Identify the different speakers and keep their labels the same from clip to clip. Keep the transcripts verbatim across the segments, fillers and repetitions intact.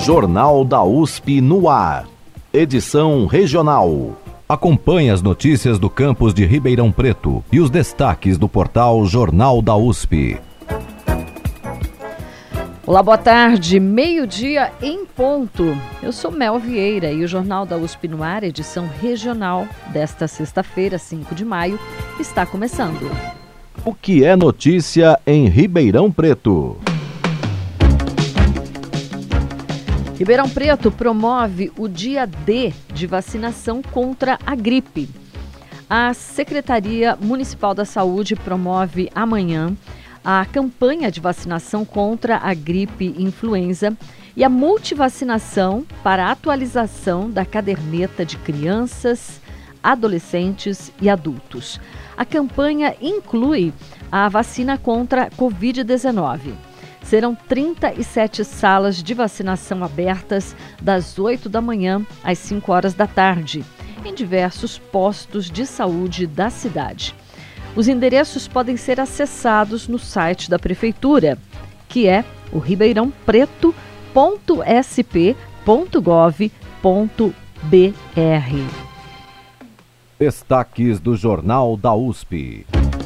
Speaker 1: Jornal da U S P no ar. Edição regional. Acompanhe as notícias do campus de Ribeirão Preto e os destaques do portal Jornal da U S P.
Speaker 2: Olá, boa tarde. Meio-dia em ponto. Eu sou Mel Vieira e o Jornal da U S P no ar, edição regional desta sexta-feira, cinco de maio, está começando.
Speaker 1: O que é notícia em Ribeirão Preto?
Speaker 2: Ribeirão Preto promove o dia D de vacinação contra a gripe. A Secretaria Municipal da Saúde promove amanhã a campanha de vacinação contra a gripe influenza e a multivacinação para a atualização da caderneta de crianças, adolescentes e adultos. A campanha inclui a vacina contra a covid dezenove. Serão trinta e sete salas de vacinação abertas das oito da manhã às cinco horas da tarde, em diversos postos de saúde da cidade. Os endereços podem ser acessados no site da Prefeitura, que é o ribeirão preto ponto s p ponto gov ponto b r.
Speaker 1: Destaques do Jornal da U S P.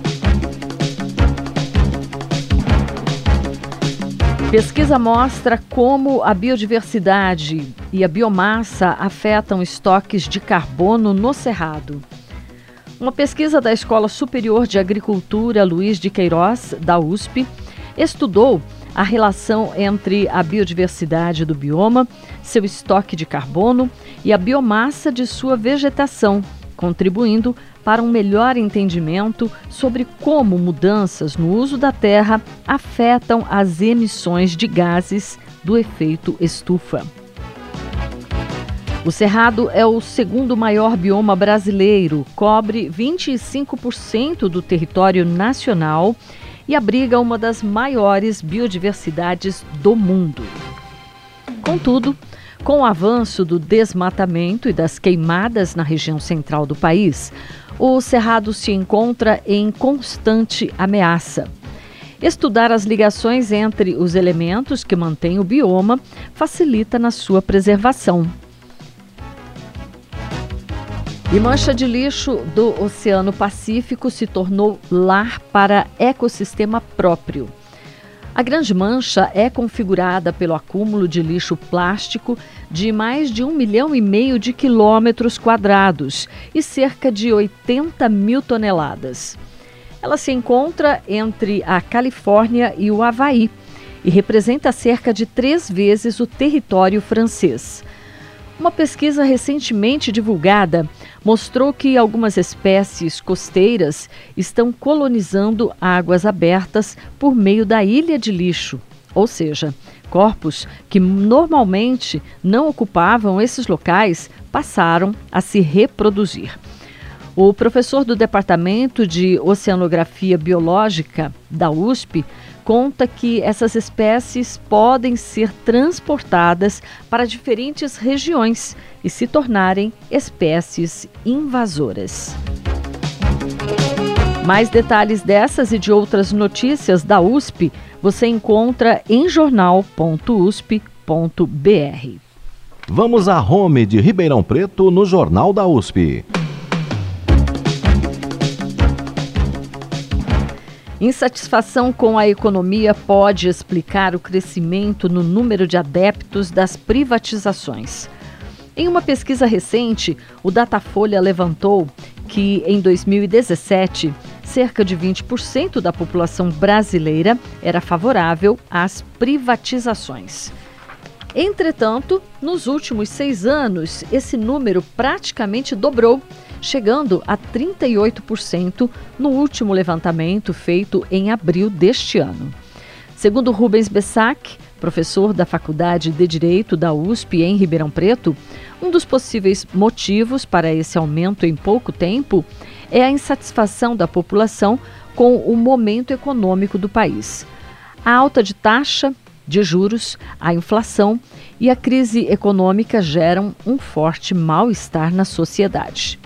Speaker 2: Pesquisa mostra como a biodiversidade e a biomassa afetam estoques de carbono no Cerrado. Uma pesquisa da Escola Superior de Agricultura Luiz de Queiroz, da U S P, estudou a relação entre a biodiversidade do bioma, seu estoque de carbono e a biomassa de sua vegetação, contribuindo para um melhor entendimento sobre como mudanças no uso da terra afetam as emissões de gases do efeito estufa. O Cerrado é o segundo maior bioma brasileiro, cobre vinte e cinco por cento do território nacional e abriga uma das maiores biodiversidades do mundo. Contudo, com o avanço do desmatamento e das queimadas na região central do país, o Cerrado se encontra em constante ameaça. Estudar as ligações entre os elementos que mantêm o bioma facilita na sua preservação. E mancha de lixo do Oceano Pacífico se tornou lar para ecossistema próprio. A Grande Mancha é configurada pelo acúmulo de lixo plástico de mais de um milhão e meio de quilômetros quadrados e cerca de oitenta mil toneladas. Ela se encontra entre a Califórnia e o Havaí e representa cerca de três vezes o território francês. Uma pesquisa recentemente divulgada mostrou que algumas espécies costeiras estão colonizando águas abertas por meio da ilha de lixo, ou seja, corpos que normalmente não ocupavam esses locais passaram a se reproduzir. O professor do Departamento de Oceanografia Biológica da U S P conta que essas espécies podem ser transportadas para diferentes regiões e se tornarem espécies invasoras. Mais detalhes dessas e de outras notícias da U S P você encontra em jornal ponto u s p ponto b r.
Speaker 1: Vamos à home de Ribeirão Preto no Jornal da U S P.
Speaker 2: Insatisfação com a economia pode explicar o crescimento no número de adeptos das privatizações. Em uma pesquisa recente, o Datafolha levantou que, em dois mil e dezessete, cerca de vinte por cento da população brasileira era favorável às privatizações. Entretanto, nos últimos seis anos, esse número praticamente dobrou, chegando a trinta e oito por cento no último levantamento feito em abril deste ano. Segundo Rubens Bessac, professor da Faculdade de Direito da U S P em Ribeirão Preto, um dos possíveis motivos para esse aumento em pouco tempo é a insatisfação da população com o momento econômico do país. A alta de taxa de juros, a inflação e a crise econômica geram um forte mal-estar na sociedade.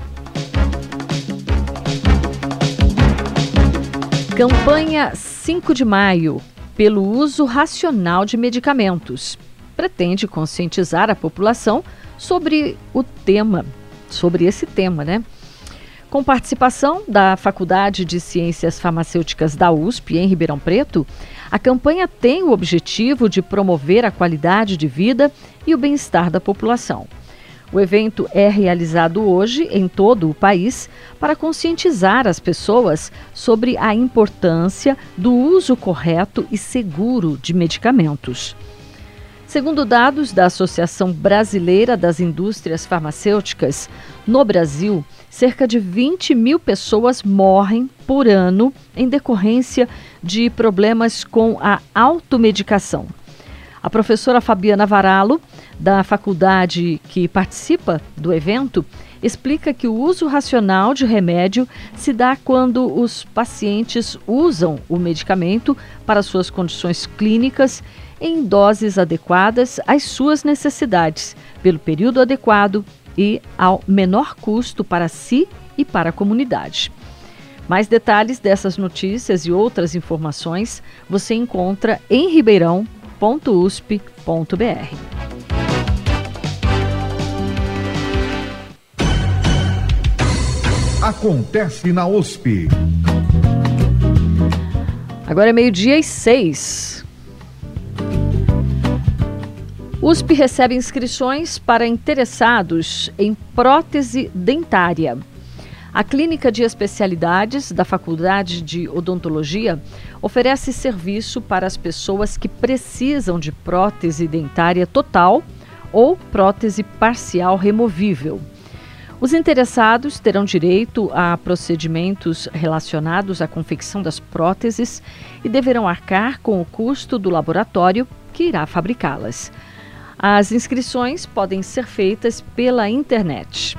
Speaker 2: Campanha cinco de maio, pelo uso racional de medicamentos. pretende conscientizar a população sobre o tema, sobre esse tema, né? Com participação da Faculdade de Ciências Farmacêuticas da U S P, em Ribeirão Preto, a campanha tem o objetivo de promover a qualidade de vida e o bem-estar da população. O evento é realizado hoje em todo o país para conscientizar as pessoas sobre a importância do uso correto e seguro de medicamentos. Segundo dados da Associação Brasileira das Indústrias Farmacêuticas, no Brasil, cerca de vinte mil pessoas morrem por ano em decorrência de problemas com a automedicação. A professora Fabiana Varallo, da faculdade que participa do evento, explica que o uso racional de remédio se dá quando os pacientes usam o medicamento para suas condições clínicas em doses adequadas às suas necessidades, pelo período adequado e ao menor custo para si e para a comunidade. Mais detalhes dessas notícias e outras informações você encontra em ribeirão ponto u s p ponto b r.
Speaker 3: Acontece na U S P.
Speaker 2: Agora é meio-dia e seis. U S P recebe inscrições para interessados em prótese dentária. A Clínica de Especialidades da Faculdade de Odontologia oferece serviço para as pessoas que precisam de prótese dentária total ou prótese parcial removível. Os interessados terão direito a procedimentos relacionados à confecção das próteses e deverão arcar com o custo do laboratório que irá fabricá-las. As inscrições podem ser feitas pela internet.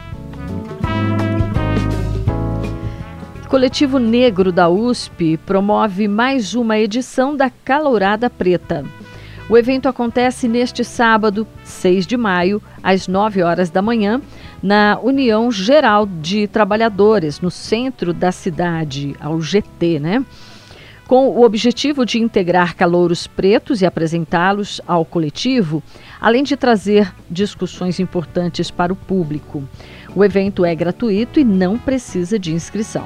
Speaker 2: O Coletivo Negro da U S P promove mais uma edição da Calourada Preta. O evento acontece neste sábado, seis de maio, às nove horas da manhã, na União Geral de Trabalhadores, no centro da cidade, ao G T, né? Com o objetivo de integrar calouros pretos e apresentá-los ao coletivo, além de trazer discussões importantes para o público. O evento é gratuito e não precisa de inscrição.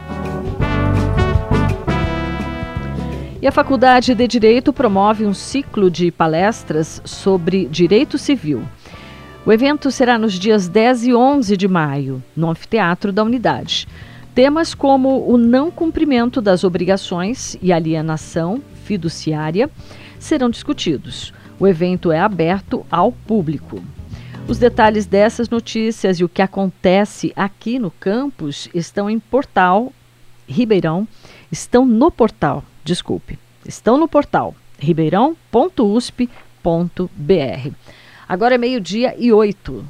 Speaker 2: E a Faculdade de Direito promove um ciclo de palestras sobre direito civil. O evento será nos dias dez e onze de maio, no anfiteatro da unidade. Temas como o não cumprimento das obrigações e alienação fiduciária serão discutidos. O evento é aberto ao público. Os detalhes dessas notícias e o que acontece aqui no campus estão em portal Ribeirão, estão no portal, desculpe, estão no portal ribeirão ponto u s p ponto b r. Agora é meio-dia e oito.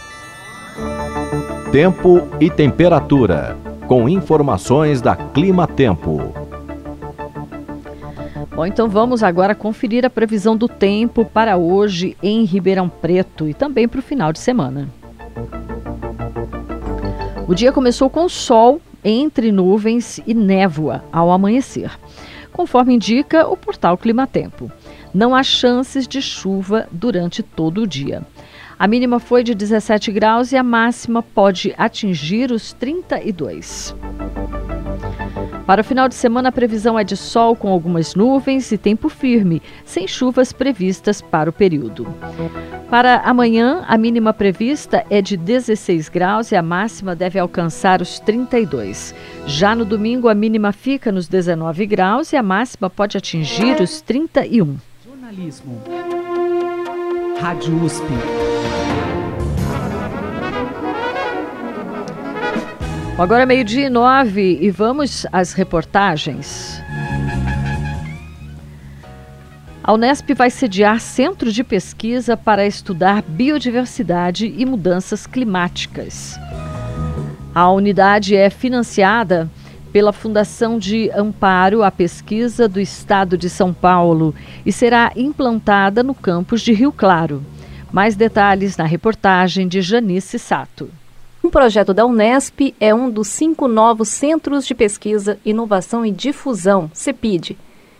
Speaker 1: Tempo e temperatura, com informações da Clima Tempo.
Speaker 2: Bom, então vamos agora conferir a previsão do tempo para hoje em Ribeirão Preto e também para o final de semana. O dia começou com sol entre nuvens e névoa ao amanhecer, conforme indica o portal Clima Tempo. Não há chances de chuva durante todo o dia. A mínima foi de dezessete graus e a máxima pode atingir os trinta e dois. Para o final de semana, a previsão é de sol com algumas nuvens e tempo firme, sem chuvas previstas para o período. Para amanhã, a mínima prevista é de dezesseis graus e a máxima deve alcançar os trinta e dois. Já no domingo, a mínima fica nos dezenove graus e a máxima pode atingir os trinta e um.
Speaker 4: Jornalismo. Rádio U S P.
Speaker 2: Agora é meio-dia e nove e vamos às reportagens. A Unesp vai sediar centro de pesquisa para estudar biodiversidade e mudanças climáticas. A unidade é financiada pela Fundação de Amparo à Pesquisa do Estado de São Paulo e será implantada no campus de Rio Claro. Mais detalhes na reportagem de Janice Sato.
Speaker 5: Um projeto da Unesp é um dos cinco novos Centros de Pesquisa, Inovação e Difusão, CEPID,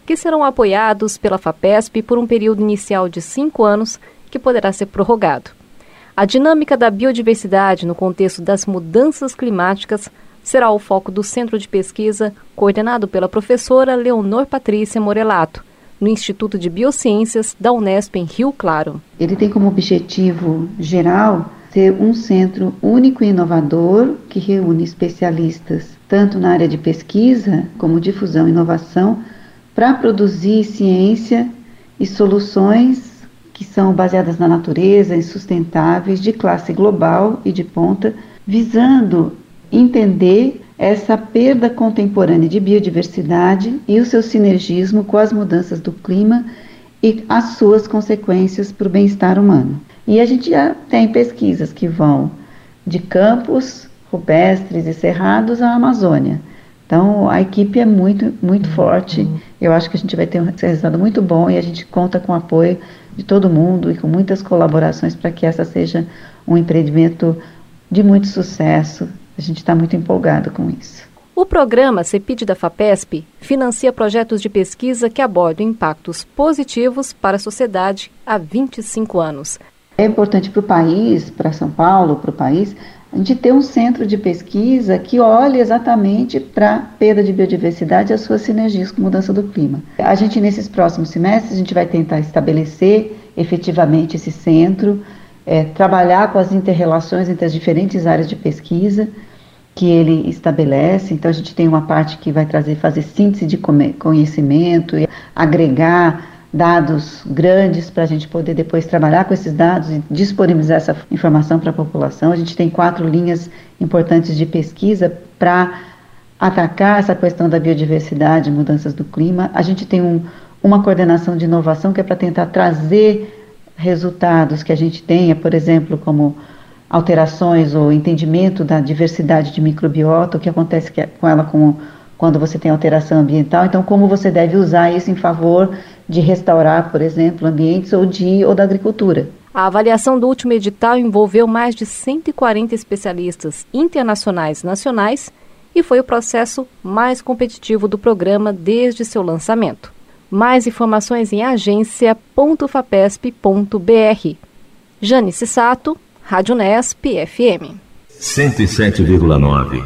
Speaker 5: que serão apoiados pela FAPESP por um período inicial de cinco anos, que poderá ser prorrogado. A dinâmica da biodiversidade no contexto das mudanças climáticas será o foco do Centro de Pesquisa, coordenado pela professora Leonor Patrícia Morelato, no Instituto de Biociências da Unesp em Rio Claro.
Speaker 6: Ele tem como objetivo geral ser um centro único e inovador que reúne especialistas tanto na área de pesquisa como difusão e inovação para produzir ciência e soluções que são baseadas na natureza e sustentáveis de classe global e de ponta, visando entender essa perda contemporânea de biodiversidade e o seu sinergismo com as mudanças do clima e as suas consequências para o bem-estar humano. E a gente já tem pesquisas que vão de campos rupestres e cerrados à Amazônia. Então, a equipe é muito, muito forte. Eu acho que a gente vai ter um resultado muito bom e a gente conta com o apoio de todo mundo e com muitas colaborações para que essa seja um empreendimento de muito sucesso. A gente está muito empolgado com isso.
Speaker 5: O programa CEPID da FAPESP financia projetos de pesquisa que abordam impactos positivos para a sociedade há vinte e cinco anos.
Speaker 6: É importante para o país, para São Paulo, para o país, a gente ter um centro de pesquisa que olhe exatamente para a perda de biodiversidade e as suas sinergias com a mudança do clima. A gente, nesses próximos semestres, a gente vai tentar estabelecer efetivamente esse centro, é, trabalhar com as inter-relações entre as diferentes áreas de pesquisa que ele estabelece. Então, a gente tem uma parte que vai trazer, fazer síntese de conhecimento, agregar dados grandes para a gente poder depois trabalhar com esses dados e disponibilizar essa informação para a população. A gente tem quatro linhas importantes de pesquisa para atacar essa questão da biodiversidade e mudanças do clima. A gente tem um, uma coordenação de inovação que é para tentar trazer resultados que a gente tenha, por exemplo, como alterações ou entendimento da diversidade de microbiota, o que acontece com ela com, quando você tem alteração ambiental. Então, como você deve usar isso em favor de restaurar, por exemplo, ambientes ou, de, ou da agricultura.
Speaker 5: A avaliação do último edital envolveu mais de cento e quarenta especialistas internacionais e nacionais e foi o processo mais competitivo do programa desde seu lançamento. Mais informações em agência ponto fapesp ponto br. Janice Sato, Rádio Unesp F M.
Speaker 7: cento e sete vírgula nove.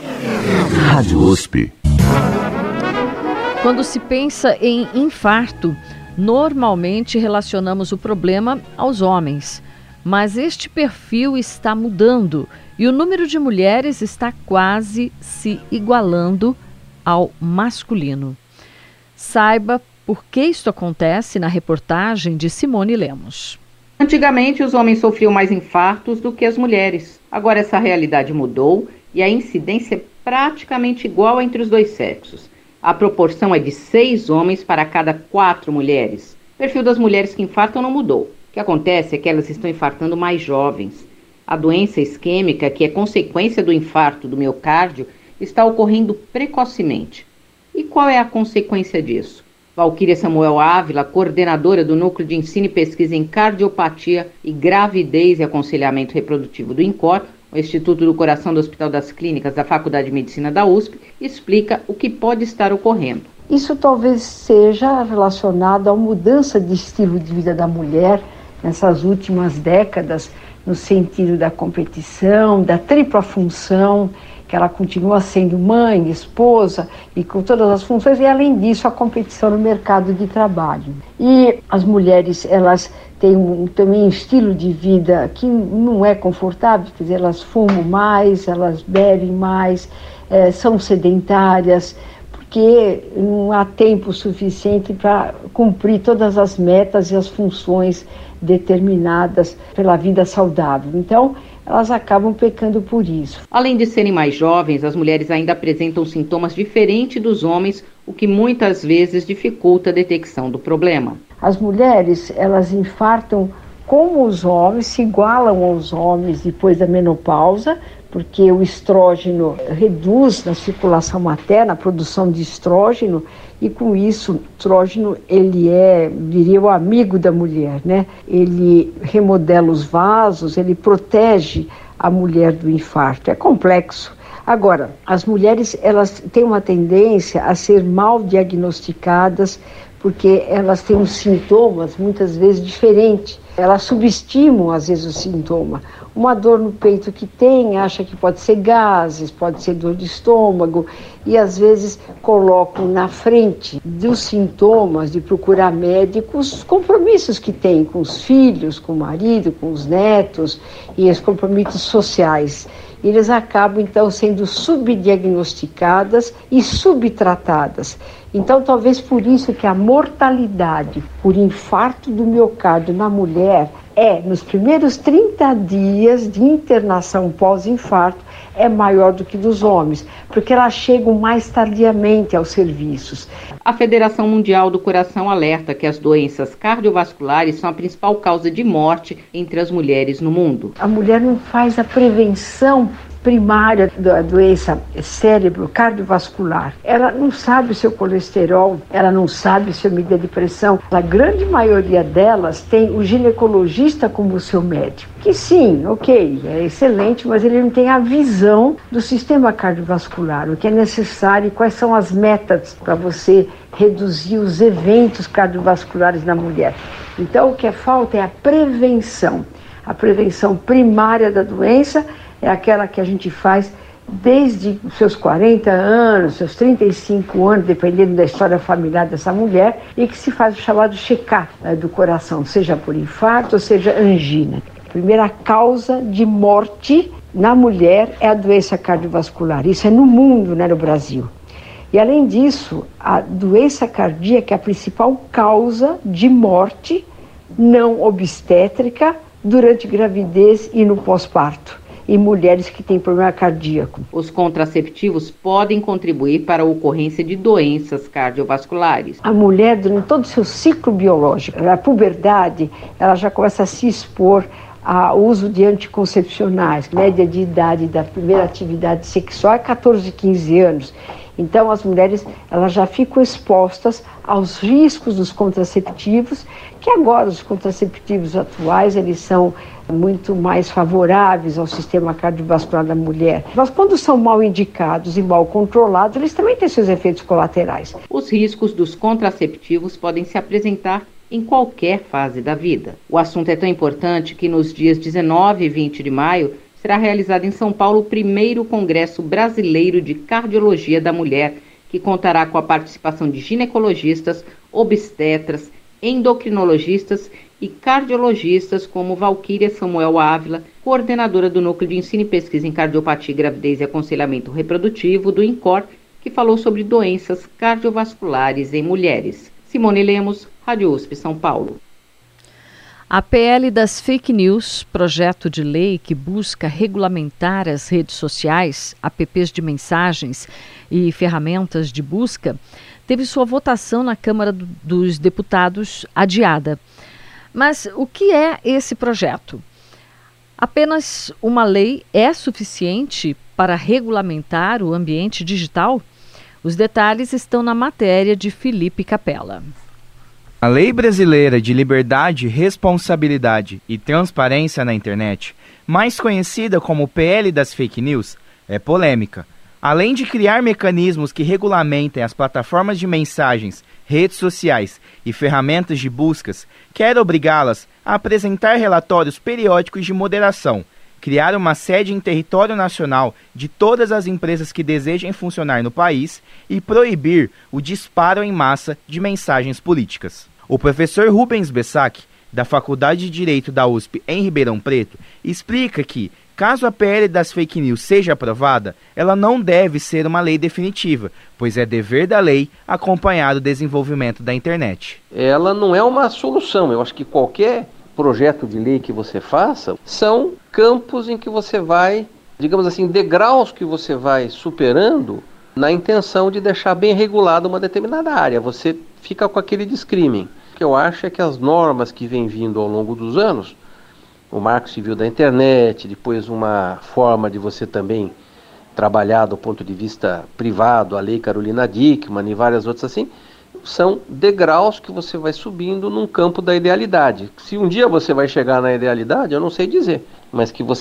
Speaker 7: Rádio U S P.
Speaker 2: Quando se pensa em infarto, normalmente relacionamos o problema aos homens. Mas este perfil está mudando e o número de mulheres está quase se igualando ao masculino. Saiba por que isto acontece na reportagem de Simone Lemos.
Speaker 8: Antigamente, os homens sofriam mais infartos do que as mulheres. Agora essa realidade mudou e a incidência é praticamente igual entre os dois sexos. A proporção é de seis homens para cada quatro mulheres. O perfil das mulheres que infartam não mudou. O que acontece é que elas estão infartando mais jovens. A doença isquêmica, que é consequência do infarto do miocárdio, está ocorrendo precocemente. E qual é a consequência disso? Valquíria Samuel Ávila, coordenadora do Núcleo de Ensino e Pesquisa em Cardiopatia e Gravidez e Aconselhamento Reprodutivo do INCOR, o Instituto do Coração do Hospital das Clínicas da Faculdade de Medicina da U S P, explica o que pode estar ocorrendo.
Speaker 9: Isso talvez seja relacionado à mudança de estilo de vida da mulher nessas últimas décadas, no sentido da competição, da tripla função, que ela continua sendo mãe, esposa e com todas as funções, e além disso a competição no mercado de trabalho. E as mulheres, elas têm um, também um estilo de vida que não é confortável, quer dizer, elas fumam mais, elas bebem mais, é, são sedentárias, porque não há tempo suficiente para cumprir todas as metas e as funções determinadas pela vida saudável. Então, elas acabam pecando por isso.
Speaker 8: Além de serem mais jovens, as mulheres ainda apresentam sintomas diferentes dos homens, o que muitas vezes dificulta a detecção do problema.
Speaker 9: As mulheres, elas infartam como os homens, se igualam aos homens depois da menopausa, porque o estrógeno reduz na circulação materna a produção de estrógeno, e com isso o estrógeno ele é, diria, o amigo da mulher, né? Ele remodela os vasos, ele protege a mulher do infarto. É complexo. Agora, as mulheres, elas têm uma tendência a ser mal diagnosticadas, porque elas têm uns sintomas muitas vezes diferentes. Elas subestimam às vezes o sintoma. Uma dor no peito que tem, acha que pode ser gases, pode ser dor de estômago, e às vezes colocam na frente dos sintomas de procurar médicos os compromissos que tem com os filhos, com o marido, com os netos e os compromissos sociais. Eles acabam então sendo subdiagnosticadas e subtratadas. Então, talvez por isso que a mortalidade por infarto do miocárdio na mulher é, nos primeiros trinta dias de internação pós-infarto, é maior do que dos homens, porque elas chegam mais tardiamente aos serviços.
Speaker 8: A Federação Mundial do Coração alerta que as doenças cardiovasculares são a principal causa de morte entre as mulheres no mundo.
Speaker 9: A mulher não faz a prevenção primária da doença cérebro cardiovascular. Ela não sabe o seu colesterol, ela não sabe o seu medida de pressão. A grande maioria delas tem o ginecologista como seu médico. Que sim, ok, é excelente, mas ele não tem a visão do sistema cardiovascular, o que é necessário e quais são as metas para você reduzir os eventos cardiovasculares na mulher. Então, o que é falta é a prevenção. A prevenção primária da doença é aquela que a gente faz desde os seus quarenta anos, seus trinta e cinco anos, dependendo da história familiar dessa mulher, e que se faz o chamado check-up, né, do coração, seja por infarto ou seja angina. A primeira causa de morte na mulher é a doença cardiovascular. Isso é no mundo, não é no Brasil. E além disso, a doença cardíaca é a principal causa de morte não obstétrica durante gravidez e no pós-parto, em mulheres que têm problema cardíaco.
Speaker 8: Os contraceptivos podem contribuir para a ocorrência de doenças cardiovasculares.
Speaker 9: A mulher, durante todo o seu ciclo biológico, na puberdade, ela já começa a se expor ao uso de anticoncepcionais. Média de idade da primeira atividade sexual é catorze, quinze anos. Então, as mulheres elas já ficam expostas aos riscos dos contraceptivos, que agora os contraceptivos atuais eles são muito mais favoráveis ao sistema cardiovascular da mulher. Mas quando são mal indicados e mal controlados, eles também têm seus efeitos colaterais.
Speaker 8: Os riscos dos contraceptivos podem se apresentar em qualquer fase da vida. O assunto é tão importante que nos dias dezenove e vinte de maio será realizado em São Paulo o primeiro Congresso Brasileiro de Cardiologia da Mulher, que contará com a participação de ginecologistas, obstetras, endocrinologistas e cardiologistas como Valquíria Samuel Ávila, coordenadora do Núcleo de Ensino e Pesquisa em Cardiopatia, Gravidez e Aconselhamento Reprodutivo do INCOR, que falou sobre doenças cardiovasculares em mulheres. Simone Lemos, Rádio U S P São Paulo.
Speaker 2: A P L das Fake News, projeto de lei que busca regulamentar as redes sociais, apps de mensagens e ferramentas de busca, teve sua votação na Câmara do, dos Deputados adiada. Mas o que é esse projeto? Apenas uma lei é suficiente para regulamentar o ambiente digital? Os detalhes estão na matéria de Felipe Capella.
Speaker 10: A Lei Brasileira de Liberdade, Responsabilidade e Transparência na Internet, mais conhecida como P L das Fake News, é polêmica. Além de criar mecanismos que regulamentem as plataformas de mensagens, redes sociais e ferramentas de buscas, quer obrigá-las a apresentar relatórios periódicos de moderação, criar uma sede em território nacional de todas as empresas que desejem funcionar no país e proibir o disparo em massa de mensagens políticas. O professor Rubens Bessac, da Faculdade de Direito da U S P em Ribeirão Preto, explica que, caso a P L das Fake News seja aprovada, ela não deve ser uma lei definitiva, pois é dever da lei acompanhar o desenvolvimento da internet.
Speaker 11: Ela não é uma solução. Eu acho que qualquer projeto de lei que você faça são campos em que você vai, digamos assim, degraus que você vai superando na intenção de deixar bem regulada uma determinada área. Você fica com aquele discrimen. O que eu acho é que as normas que vêm vindo ao longo dos anos, o Marco Civil da Internet, depois uma forma de você também trabalhar do ponto de vista privado, a Lei Carolina Dickmann e várias outras assim, são degraus que você vai subindo num campo da idealidade. Se um dia você vai chegar na idealidade, eu não sei dizer, mas que você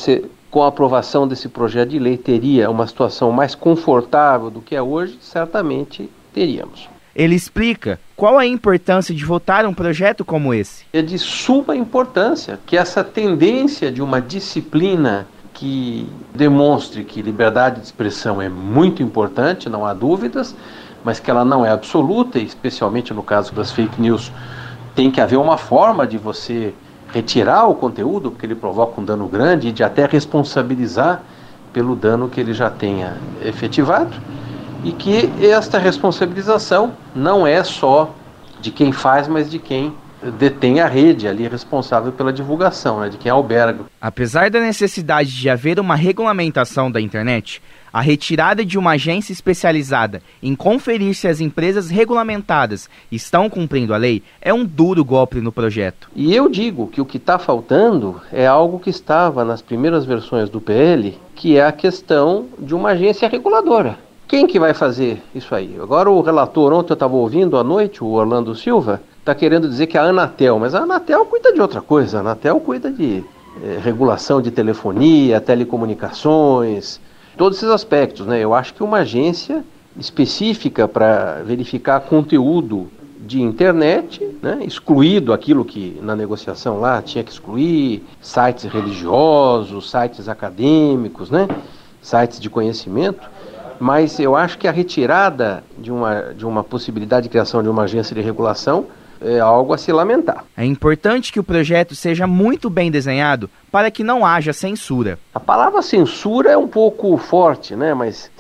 Speaker 11: com a aprovação desse projeto de lei, teria uma situação mais confortável do que é hoje, certamente teríamos.
Speaker 10: Ele explica qual a importância de votar um projeto como esse.
Speaker 11: É de suma importância que essa tendência de uma disciplina que demonstre que liberdade de expressão é muito importante, não há dúvidas, mas que ela não é absoluta, e especialmente no caso das fake news, tem que haver uma forma de você retirar o conteúdo, porque ele provoca um dano grande, e de até responsabilizar pelo dano que ele já tenha efetivado, e que esta responsabilização não é só de quem faz, mas de quem detém a rede ali responsável pela divulgação, né, de quem alberga.
Speaker 10: Apesar da necessidade de haver uma regulamentação da internet, a retirada de uma agência especializada em conferir se as empresas regulamentadas estão cumprindo a lei é um duro golpe no projeto.
Speaker 11: E eu digo que o que está faltando é algo que estava nas primeiras versões do P L, que é a questão de uma agência reguladora. Quem que vai fazer isso aí? Agora o relator, ontem eu estava ouvindo à noite, o Orlando Silva, está querendo dizer que a Anatel, mas a Anatel cuida de outra coisa, a Anatel cuida de eh, regulação de telefonia, telecomunicações, todos esses aspectos, né? Eu acho que uma agência específica para verificar conteúdo de internet, né? Excluído aquilo que na negociação lá tinha que excluir, sites religiosos, sites acadêmicos, né? Sites de conhecimento, mas eu acho que a retirada de uma, de uma possibilidade de criação de uma agência de regulação é algo a se lamentar.
Speaker 10: É importante que o projeto seja muito bem desenhado para que não haja censura.
Speaker 11: A palavra censura é um pouco forte, né? Mas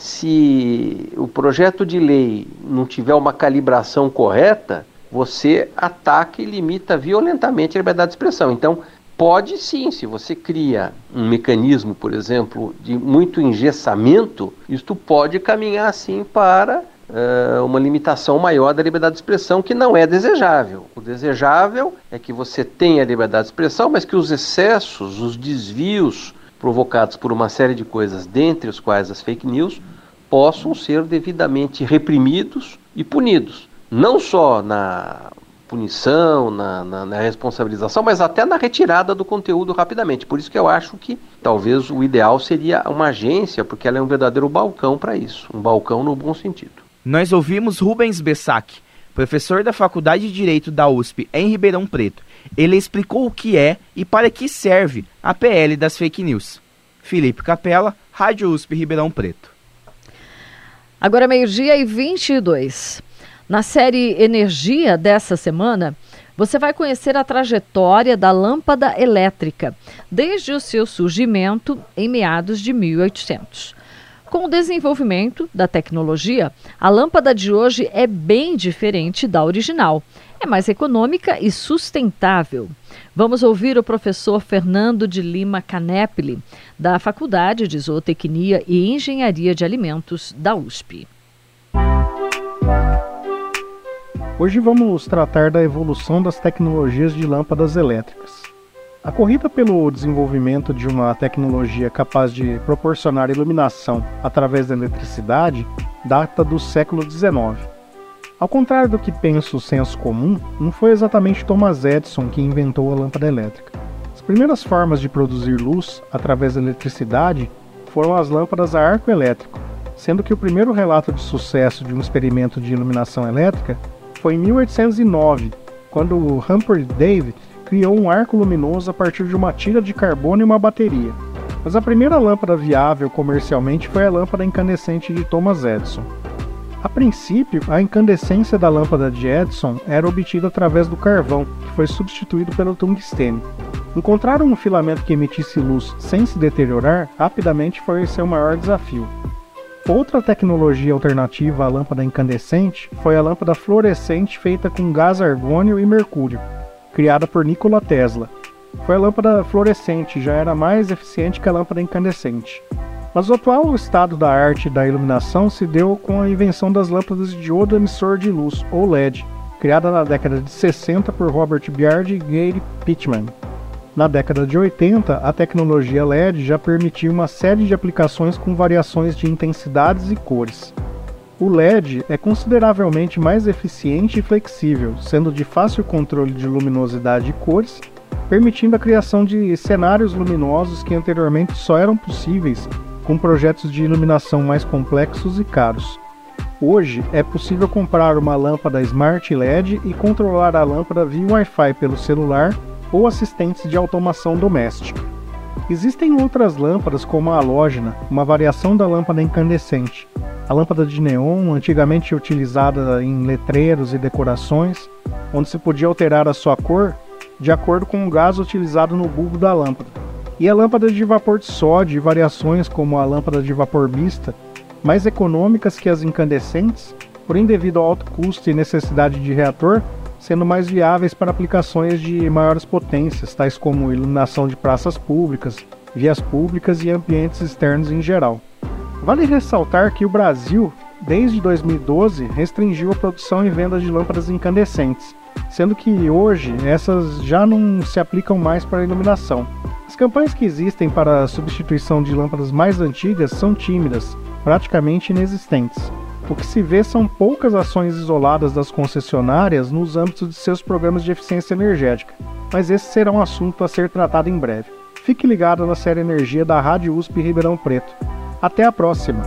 Speaker 11: se o projeto de lei não tiver uma calibração correta, você ataca e limita violentamente a liberdade de expressão. Então, pode sim, se você cria um mecanismo, por exemplo, de muito engessamento, isto pode caminhar sim para uh, uma limitação maior da liberdade de expressão, que não é desejável. O desejável é que você tenha a liberdade de expressão, mas que os excessos, os desvios provocados por uma série de coisas, dentre os quais as fake news, possam ser devidamente reprimidos e punidos. Não só na punição, na, na, na responsabilização, mas até na retirada do conteúdo rapidamente. Por isso que eu acho que talvez o ideal seria uma agência, porque ela é um verdadeiro balcão para isso, um balcão no bom sentido.
Speaker 10: Nós ouvimos Rubens Bessac, professor da Faculdade de Direito da U S P em Ribeirão Preto. Ele explicou o que é e para que serve a P L das fake news. Felipe Capella, Rádio U S P Ribeirão Preto.
Speaker 2: Agora meio-dia e vinte e dois. Na série Energia dessa semana, você vai conhecer a trajetória da lâmpada elétrica, desde o seu surgimento em meados de mil e oitocentos. Com o desenvolvimento da tecnologia, a lâmpada de hoje é bem diferente da original. É mais econômica e sustentável. Vamos ouvir o professor Fernando de Lima Canepli, da Faculdade de Zootecnia e Engenharia de Alimentos da U S P.
Speaker 12: Hoje vamos tratar da evolução das tecnologias de lâmpadas elétricas. A corrida pelo desenvolvimento de uma tecnologia capaz de proporcionar iluminação através da eletricidade data do século dezenove. Ao contrário do que pensa o senso comum, não foi exatamente Thomas Edison que inventou a lâmpada elétrica. As primeiras formas de produzir luz através da eletricidade foram as lâmpadas a arco elétrico, sendo que o primeiro relato de sucesso de um experimento de iluminação elétrica foi em mil oitocentos e nove, quando o Humphrey Davy criou um arco luminoso a partir de uma tira de carbono e uma bateria. Mas a primeira lâmpada viável comercialmente foi a lâmpada incandescente de Thomas Edison. A princípio, a incandescência da lâmpada de Edison era obtida através do carvão, que foi substituído pelo tungstênio. Encontrar um filamento que emitisse luz sem se deteriorar rapidamente foi seu maior desafio. Outra tecnologia alternativa à lâmpada incandescente foi a lâmpada fluorescente feita com gás argônio e mercúrio, criada por Nikola Tesla. Foi a lâmpada fluorescente, já era mais eficiente que a lâmpada incandescente. Mas o atual estado da arte da iluminação se deu com a invenção das lâmpadas de diodo emissor de luz, ou L E D, criada na década de sessenta por Robert Baird e Gary Pitman. Na década de oitenta, a tecnologia L E D já permitia uma série de aplicações com variações de intensidades e cores. O L E D é consideravelmente mais eficiente e flexível, sendo de fácil controle de luminosidade e cores, permitindo a criação de cenários luminosos que anteriormente só eram possíveis com projetos de iluminação mais complexos e caros. Hoje é possível comprar uma lâmpada Smart L E D e controlar a lâmpada via Wi-Fi pelo celular ou assistentes de automação doméstica. Existem outras lâmpadas como a halógena, uma variação da lâmpada incandescente. A lâmpada de neon, antigamente utilizada em letreiros e decorações, onde se podia alterar a sua cor de acordo com o gás utilizado no bulbo da lâmpada. E a lâmpada de vapor de sódio e variações como a lâmpada de vapor mista, mais econômicas que as incandescentes, porém devido ao alto custo e necessidade de reator, sendo mais viáveis para aplicações de maiores potências, tais como iluminação de praças públicas, vias públicas e ambientes externos em geral. Vale ressaltar que o Brasil, desde dois mil e doze, restringiu a produção e venda de lâmpadas incandescentes, sendo que hoje essas já não se aplicam mais para a iluminação. As campanhas que existem para a substituição de lâmpadas mais antigas são tímidas, praticamente inexistentes. O que se vê são poucas ações isoladas das concessionárias nos âmbitos de seus programas de eficiência energética, mas esse será um assunto a ser tratado em breve. Fique ligado na série Energia da Rádio U S P Ribeirão Preto. Até a próxima!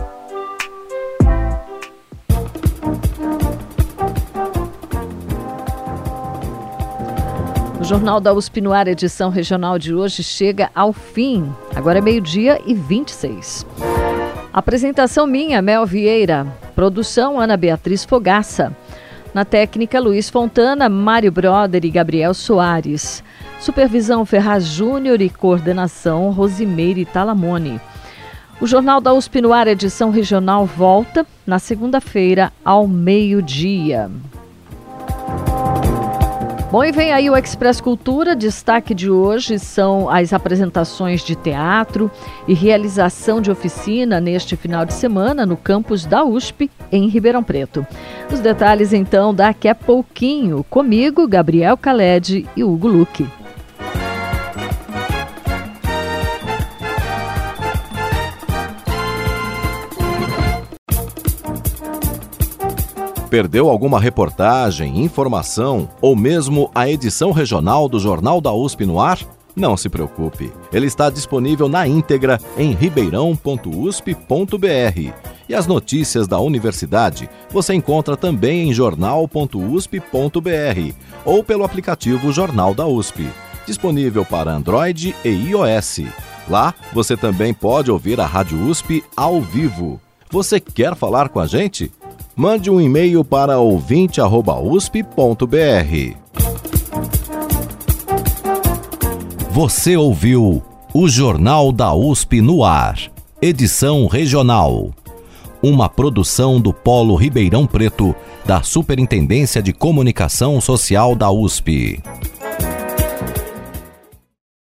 Speaker 2: O Jornal da U S P no ar, edição regional de hoje, chega ao fim. Agora é meio-dia e vinte e seis. Apresentação minha, Mel Vieira. Produção, Ana Beatriz Fogaça. Na técnica, Luiz Fontana, Mário Broder e Gabriel Soares. Supervisão, Ferraz Júnior e coordenação, Rosimeire Talamone. O Jornal da U S P no ar, edição regional, volta na segunda-feira ao meio-dia. Bom, e vem aí o Express Cultura. Destaque de hoje são as apresentações de teatro e realização de oficina neste final de semana no campus da U S P, em Ribeirão Preto. Os detalhes, então, daqui a pouquinho, comigo, Gabriel Khaled e Hugo Luque.
Speaker 1: Perdeu alguma reportagem, informação ou mesmo a edição regional do Jornal da U S P no ar? Não se preocupe, ele está disponível na íntegra em ribeirão ponto u s p ponto b r. E as notícias da universidade você encontra também em jornal ponto u s p ponto b r ou pelo aplicativo Jornal da U S P, disponível para Android e iOS. Lá você também pode ouvir a Rádio U S P ao vivo. Você quer falar com a gente? Mande um e-mail para ouvinte arroba u s p ponto b r. Você ouviu o Jornal da U S P no ar, edição regional. Uma produção do Polo Ribeirão Preto, da Superintendência de Comunicação Social da U S P.